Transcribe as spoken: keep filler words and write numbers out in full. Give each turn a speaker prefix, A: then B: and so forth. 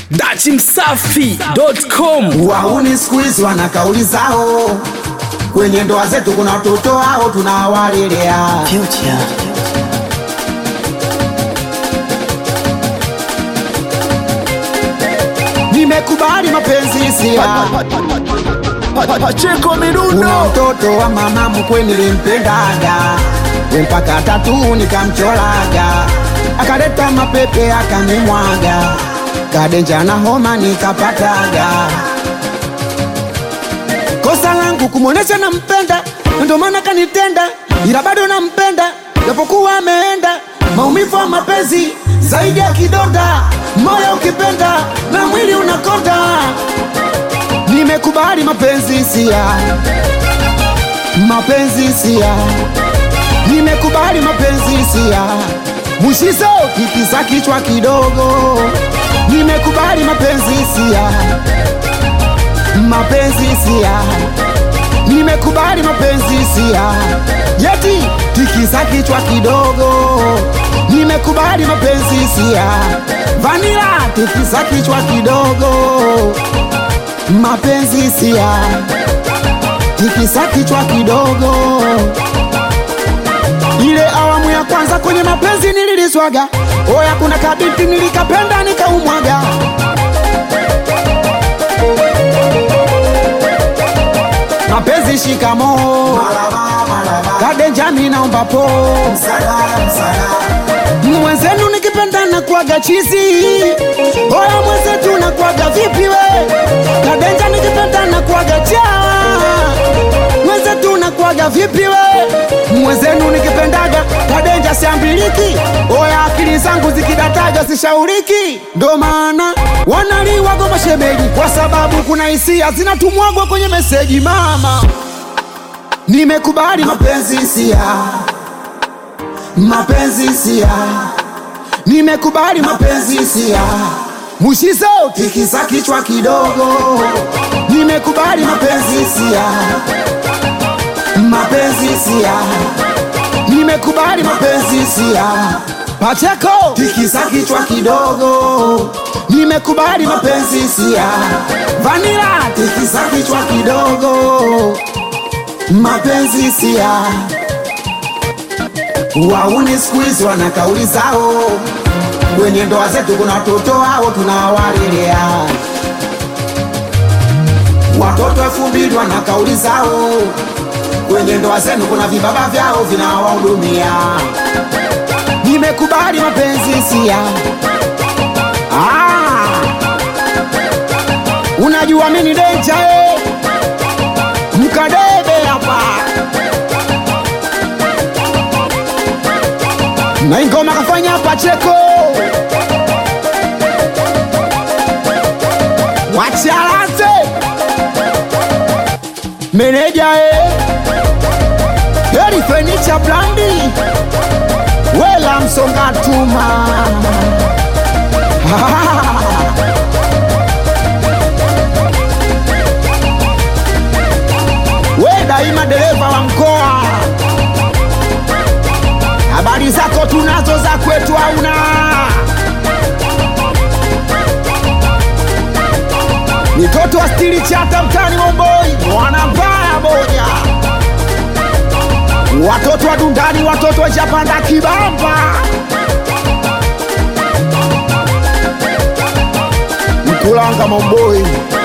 A: dachi msafi dot com.
B: Wauni squeeze wana kauli zao, kwenye ndoa zetu kuna watoto hao tunawalelea.
C: Future.
B: Nimekubali mapenzi hisia,
A: Pacheko Mirundo.
B: kuna mtoto wa mama mkwe nilimpendaga, mpaka tatu nikamcholaga, akaleta mapepe akanimwaga, kadenja na homa nikapataga. Kosa langu kumuonesha nampenda, ndio maana kanitenda, ila bado nampenda japokuwa ameenda. Maumivu ya mapenzi zaidi ya kidonda, moyo ukipenda na mwili unakonda. Nimekubali mapenzi hisia, mapenzi hisia, nimekubali mapenzi hisia, mushizo kikisa kichwa kidogo. Nimekubali mapenzi hisia, mapenzi hisia, nimekubali mapenzi hisia, yeti tikisa kichwa kidogo. Nimekubali mapenzi hisia, vanilla tikisa kichwa kidogo. Mapenzi hisia, tikisa kichwa kidogo. Ile awamu ya kwanza kwenye mapenzi nililiswaga, oya kuna kabiti nilikapenda nikaumwaga. Mapenzi shikamo, kadenja naomba po, mwenzenu nikipenda na kuaga chizi. Oya mwenzetu na kuaga vipi we, kadenja nikipenda na kuaga chawa. Mwenzetu na kuaga vipi we, mwenzenu nikipendaga, kadenja siambiliki. Oya akili zangu zikidataga sishauriki, ndo maana wanaliwa goma shemeji, kwa sababu kuna hisia zinatumwagwa kwenye meseji mama. Nimekubali mapenzi hisia, mapenzi hisia, nimekubali mapenzi hisia, mushizo tikisa kichwa kidogo. Nimekubali mapenzi hisia, mapenzi hisia, nimekubali mapenzi hisia, Pacheko tikisa kichwa kidogo. Nimekubali mapenzi hisia, vanilla tikisa kichwa kidogo. Mapenzi hisia, wauni squeeze wana kauli zao, kwenye ndoa zetu kuna watoto hao tunawalelea. Watoto elfu mbili wana kauli zao, kwenye ndoa zenu kuna vibaba vyao vinawahudumia. Nimekubali mapenzi hisia. Ah, unajua mimi ni danger eh, mkadebe hapa na ingoma kafanya Pacheko, wachalate meneja eh, Heri Furniture Blandi, wela msonga tuma. We daima dereva wa mkoa, habari zako tunazo, za kwetu hauna. Mitoto wa stili chata mtani Momboi, wanambaya moja. Watoto wa Dundani, watoto wa Japanda Kibamba, Mkulanga Momboi.